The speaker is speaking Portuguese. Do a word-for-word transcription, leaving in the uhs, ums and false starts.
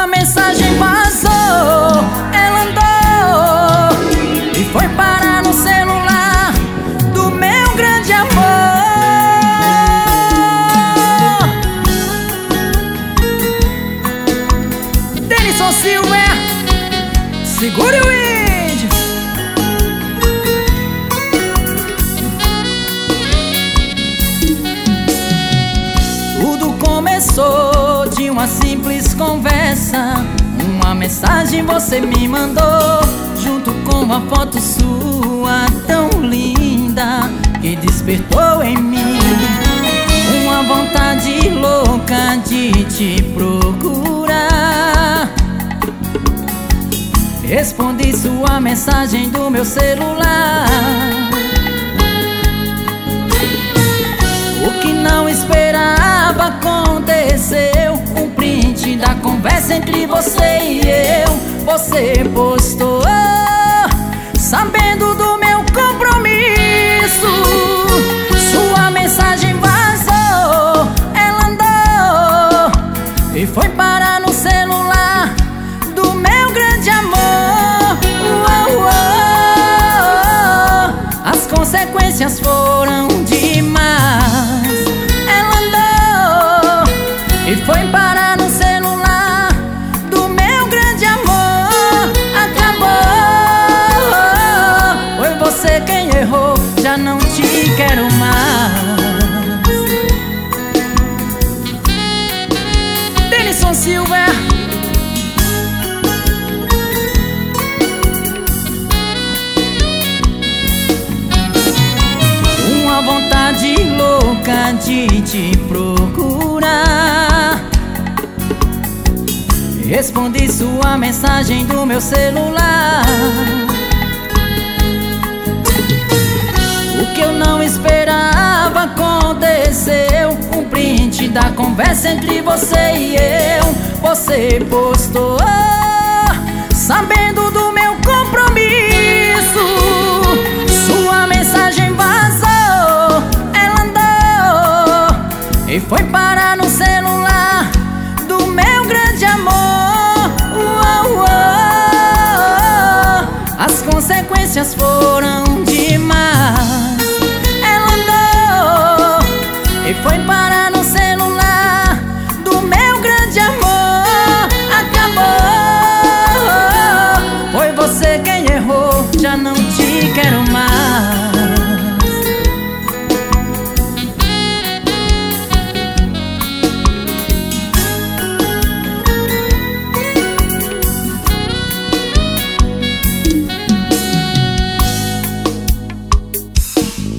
Sua mensagem vazou, ela andou e foi parar no celular do meu grande amor. Denison Silver, segure o índio. Tudo começou de uma simples conversa. Uma mensagem você me mandou, junto com uma foto sua tão linda, que despertou em mim uma vontade louca de te procurar. Respondi sua mensagem do meu celular. O que não esperava aconteceu. Um print da conversa entre você e eu. Você postou, sabendo do meu compromisso. Sua mensagem vazou, ela andou e foi parar no celular do meu grande amor. Uou, uou. As consequências foram demais. Ela andou e foi parar no celular do meu grande amor. Acabou, foi você quem errou, já não te quero mais. Denison Silver. Uma vontade louca de te procurar. Respondi sua mensagem do meu celular. O que eu não esperava aconteceu. Um print da conversa entre você e eu. Você postou, sabendo do meu compromisso. Sua mensagem vazou, ela andou e foi parar no celular do meu grande amor. Uou, uou. As consequências foram demais. Ela andou e foi parar